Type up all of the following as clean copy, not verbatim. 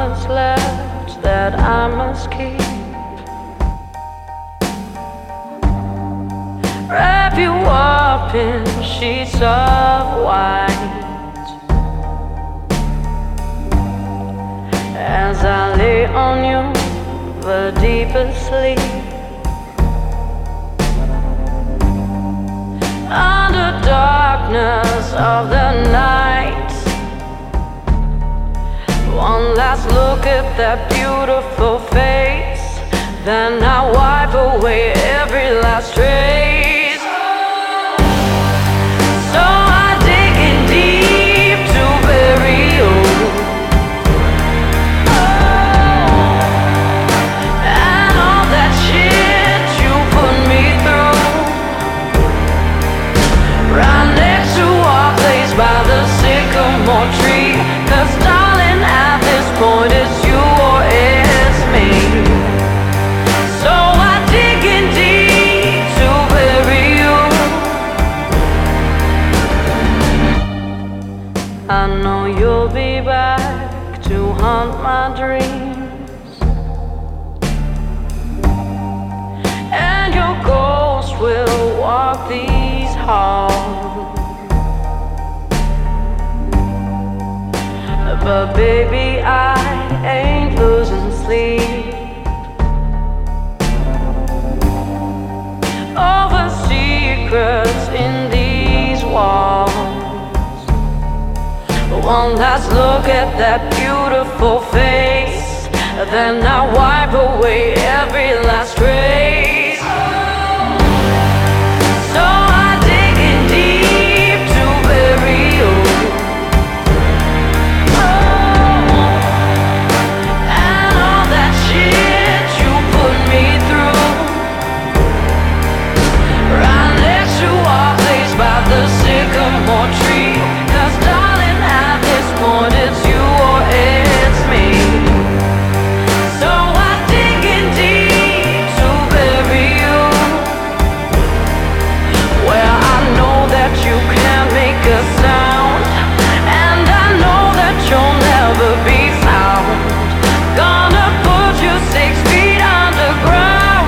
promise left that I must keep. Wrap you up in sheets of white as I lay on you the deepest sleep. Under darkness of the night, one last look at that beautiful face, then I wipe away every last trace. So I dig in deep to bury you, and all that shit you put me through, right next to our place by the sycamore tree. 'Cause darling, at this point it's you or it's me. So I dig in deep to bury you. I know you'll be back to haunt my dreams, and your ghost will walk these halls. But baby, I ain't losing sleep over secrets in these walls. One last look at that beautiful face, then I wipe away every last trace. So I dig in deep to bury you. Sycamore tree, 'cause darling, at this point it's you or it's me. So I dig in deep to bury you, where I know that you can't make a sound, and I know that you'll never be found. Gonna put you 6 feet underground.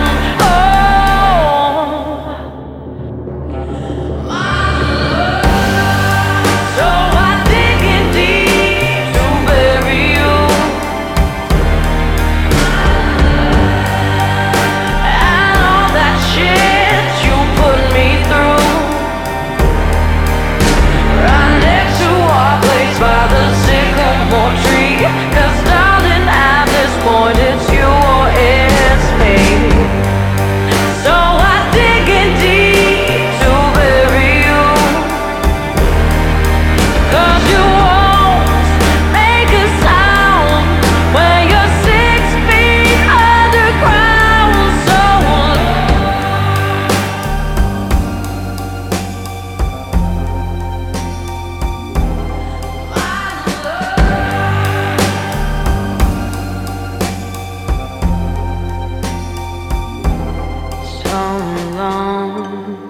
So long.